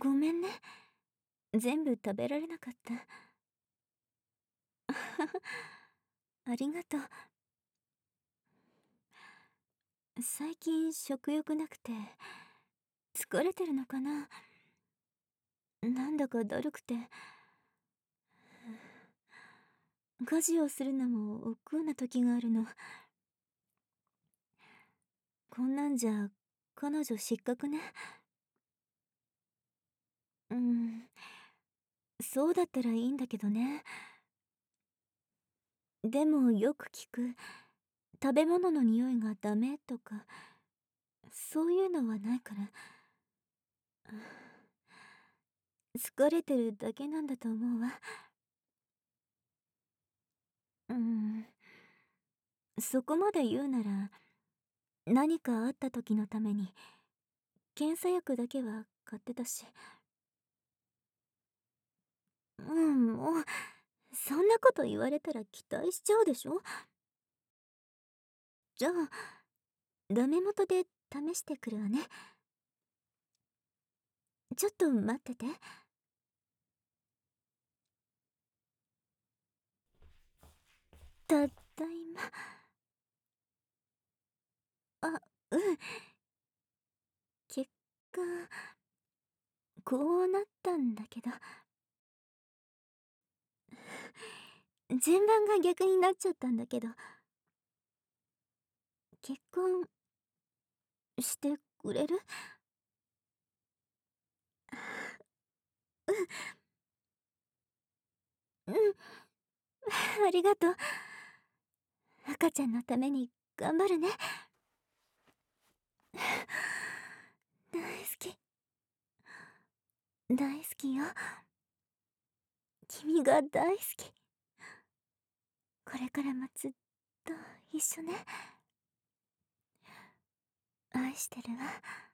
ごめんね。全部食べられなかった。ありがとう。最近食欲なくて、疲れてるのかな。なんだかだるくて、家事をするのも億劫な時があるの。こんなんじゃ、彼女失格ね。うん、そうだったらいいんだけどね。でもよく聞く、食べ物の匂いがダメとか、そういうのはないから、疲れてるだけなんだと思うわ。うん、そこまで言うなら、何かあった時のために、検査薬だけは買ってたし。もう、そんなこと言われたら期待しちゃうでしょ。じゃあ、ダメ元で試してくるわね。ちょっと待ってて。ただいま。あ、うん。結果、こうなったんだけど。順番が逆になっちゃったんだけど。結婚してくれる？うん、ありがとう。赤ちゃんのために頑張るね。大好き。大好きよ。君が大好き。これからもずっと一緒ね。愛してるわ。